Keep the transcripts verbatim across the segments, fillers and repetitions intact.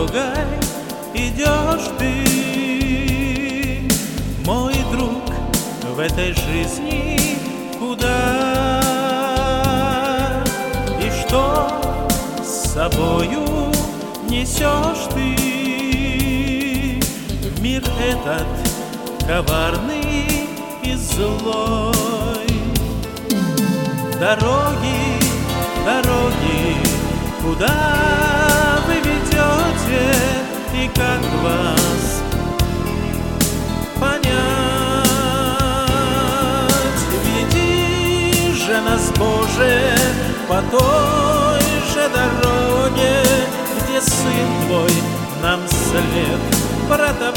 дорогой идешь ты, мой друг, в этой жизни куда? И что с собою несешь ты в мир этот коварный и злой? Дороги, дороги, куда вы ведете и как вас понять? Веди же нас, Боже, по той же дороге, где Сын Твой нам след протоптал.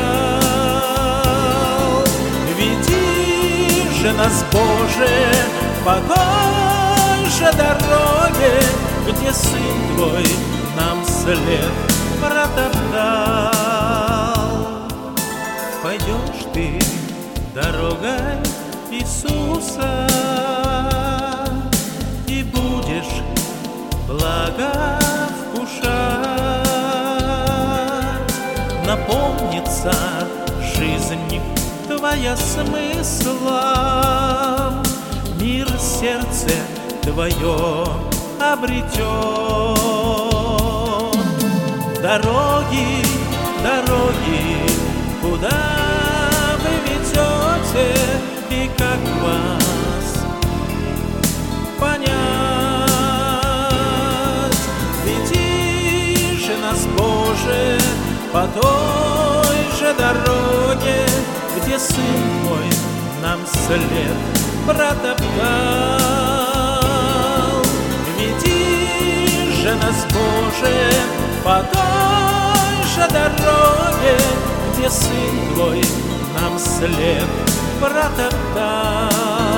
Веди же нас, Боже, по той же дороге, где Сын Твой нам след протоптал. Пойдешь ты дорогой Иисуса и будешь благо вкушать. Наполнится жизнь твоя смыслом, мир сердце твое обретет. Дороги, дороги, куда вы ведете и как вас понять? Веди же нас, Боже, по той же дороге, где Сын Твой нам след протоптал. Веди же нас, Боже, по той же дороге, где Сын Твой нам след протоптал.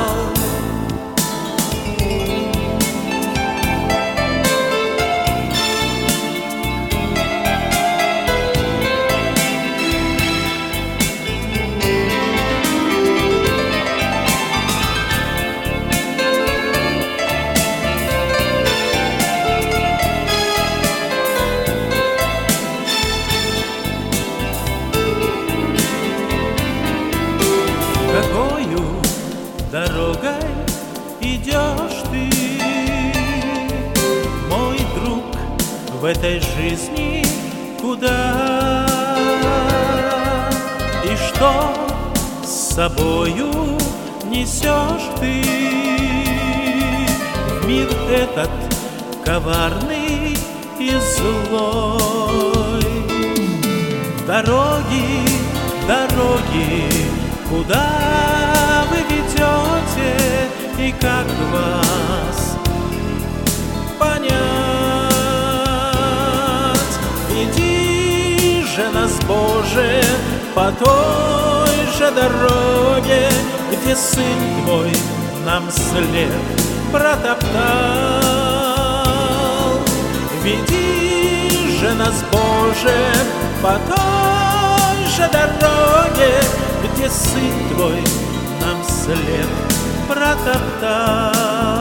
Какою дорогой идешь ты, мой друг, в этой жизни куда? И что с собою несешь ты в мир этот коварный и злой? Дороги, дороги, куда вы ведете и как вас понять? Веди же нас, Боже, по той же дороге, где Сын Твой нам след протоптал. Веди же нас, Боже, по той же дороге, где Сын Твой нам след протоптал.